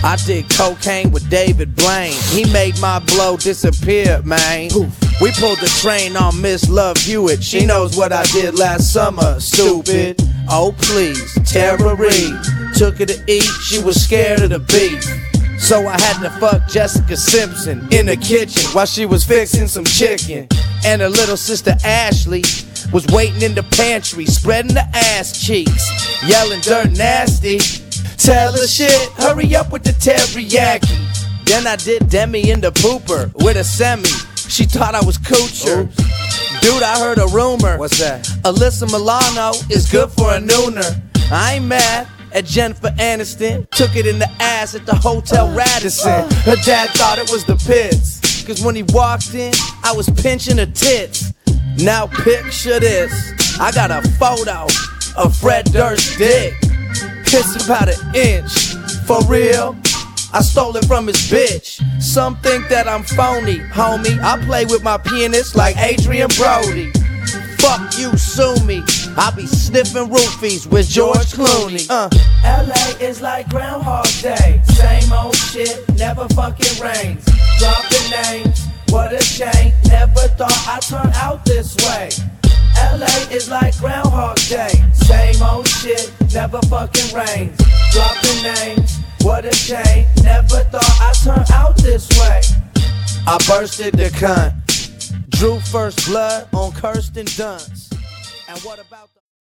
I did cocaine with David Blaine. He made my blow disappear, man. We pulled the train on Miss Love Hewitt. She knows what I did last summer, stupid. Oh please, terrory. Took her to eat, she was scared of the beef. So I had to fuck Jessica Simpson in the kitchen while she was fixing some chicken. And her little sister Ashley was waiting in the pantry, spreading the ass cheeks, yelling dirt nasty. Tell her shit, hurry up with the teriyaki. Then I did Demi in the pooper with a semi. She thought I was Coocher. Dude, I heard a rumor. What's that? Alyssa Milano is good for a nooner. I ain't mad at Jennifer Aniston. Took it in the ass at the Hotel Radisson. Her dad thought it was the pits, cause when he walked in, I was pinching her tits. Now picture this, I got a photo of Fred Durst's dick. It's about an inch, for real. I stole it from his bitch. Some think that I'm phony, homie. I play with my pianist like Adrian Brody. Fuck you, sue me. I be sniffing roofies with George Clooney. LA is like Groundhog Day. Same old shit, never fucking rains. Dropping names, what a shame. Never thought I'd turn out this way. LA is like Groundhog Day. Same old shit, never fucking rains. Dropping names, what a shame. Never thought I'd turn out this way. I bursted the cunt. Drew first blood on Kirsten Dunst. And what about